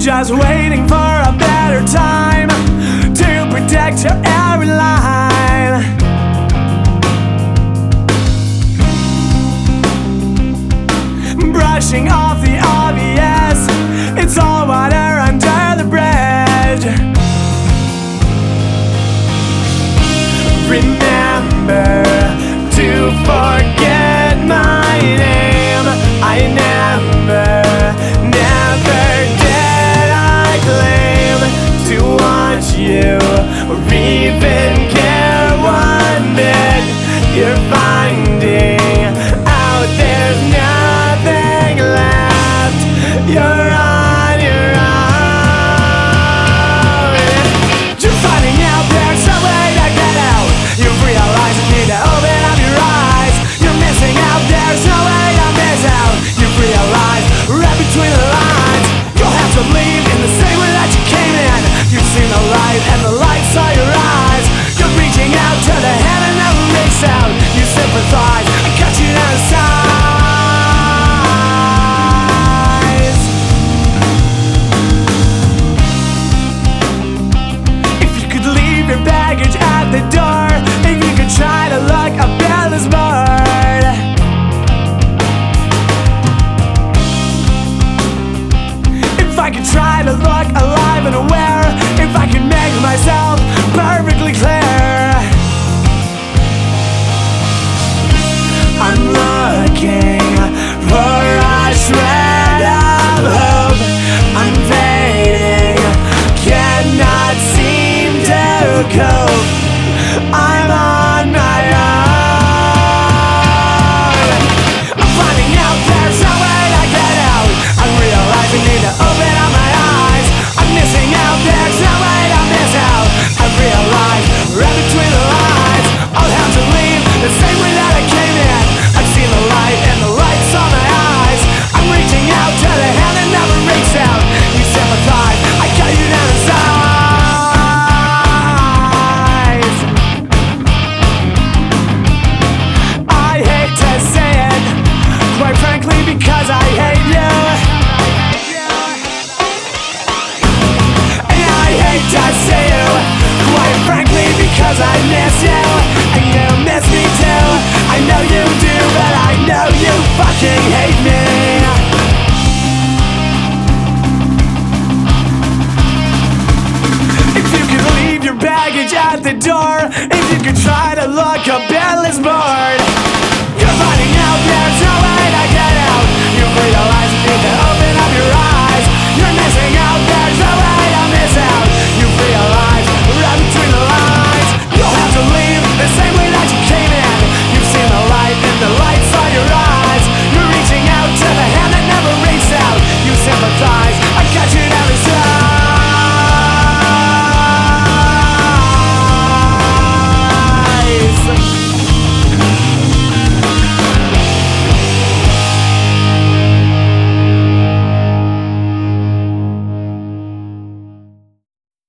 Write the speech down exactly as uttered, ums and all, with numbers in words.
just waiting for a better time to protect your every line. Brushing off the obvious, it's all water under the bridge. Remember to forget my name. I never, never did I claim to want you or even care one bit. You're finding out there's nothing left. You're on your own. You're finding out there's no way to get out. You realize you need to open up your eyes. You're missing out, there's no way to miss out. You realize right between the lines, you'll have to leave in the same way that you came in. You've seen the light and the light saw your eyes. You're reaching out to the hand and never reached out. You sympathize, I cut you down to size. If you could leave your baggage at the door, if you could try to look a bit less bored, if I could try to look alive and aware, if I could make myself perfectly clear. I'm looking for a shred of hope. I'm fading, cannot seem to cope. I'm on my own. I'm finding out there's no way to get out. I'm realizing I need to open up my eyes. I'm missing out, there's no way to miss out. I realize right between the lines, I'll have to leave the same way that I came in. I've seen the light and the light saw my eyes. I'm reaching out to the hand that never reached out. You sympathize, I cut you down to size. I hate to say it, quite frankly, because I hate you. And I hate to say you, quite frankly, because I miss you. And you miss me too. I know you do, but I know you fucking hate me. If you could leave your baggage at the door, if you could try to look a bit less bored,